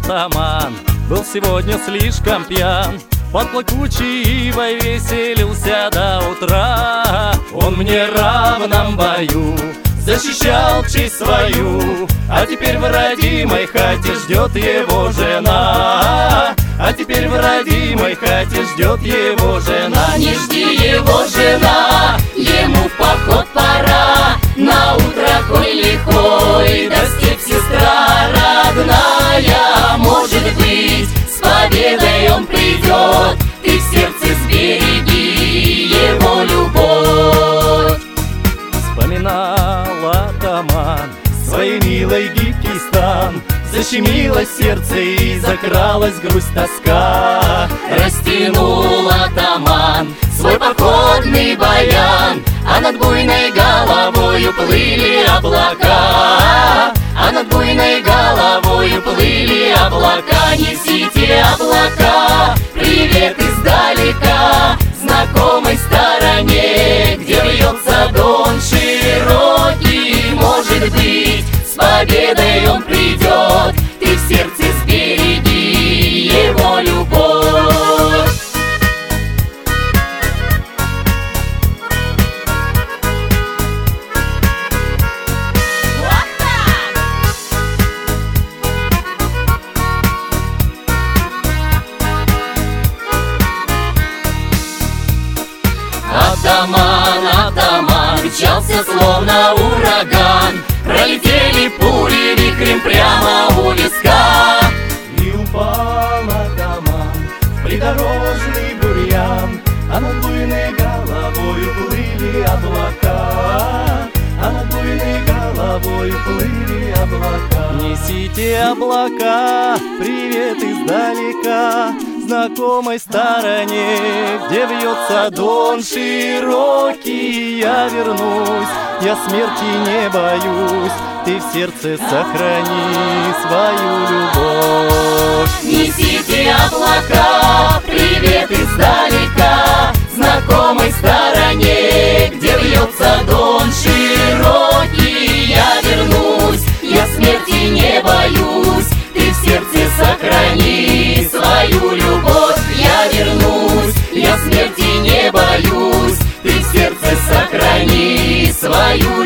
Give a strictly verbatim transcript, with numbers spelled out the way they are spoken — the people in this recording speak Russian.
атаман был сегодня слишком пьян, под плакучей ивой веселился до утра. Он в неравном бою защищал честь свою, а теперь в родимой хате ждет его жена. А теперь в родимой хате ждет его жена. Не жди его, жена, ему в поход пора. На утро конь лихой, да степь сестра родная. Может быть, с победой он придет, ты в сердце сбереги его любовь. Вспоминал атаман своей милой гибкий стан, защемило сердце и закралась грусть, тоска. Растянул атаман свой походный баян, а над буйной головою плыли облака. А над буйной головою плыли облака. Несите облака привет издалека знакомой стороне, где вьется дон широкий. Может быть, с победой он придет, ты в сердце сбереги его любовь. Атаман, атаман, мчался словно ураган, пролетели пули вихрем прямо у виска. И упал атаман в придорожный бурьян, а над буйной головою плыли облака. А над буйной головою плыли облака. Несите облака привет издалека знакомой стороне, где вьется дон широкий. Я вернусь, я смерти не боюсь, ты в сердце сохрани свою любовь. Несите облака привет издалека знакомой стороне, где вьется дон широкий. Я вернусь, я смерти не боюсь, ты в сердце сохрани свою любовь. Я вернусь, я смерти не боюсь, ты в сердце сохрани свою любовь.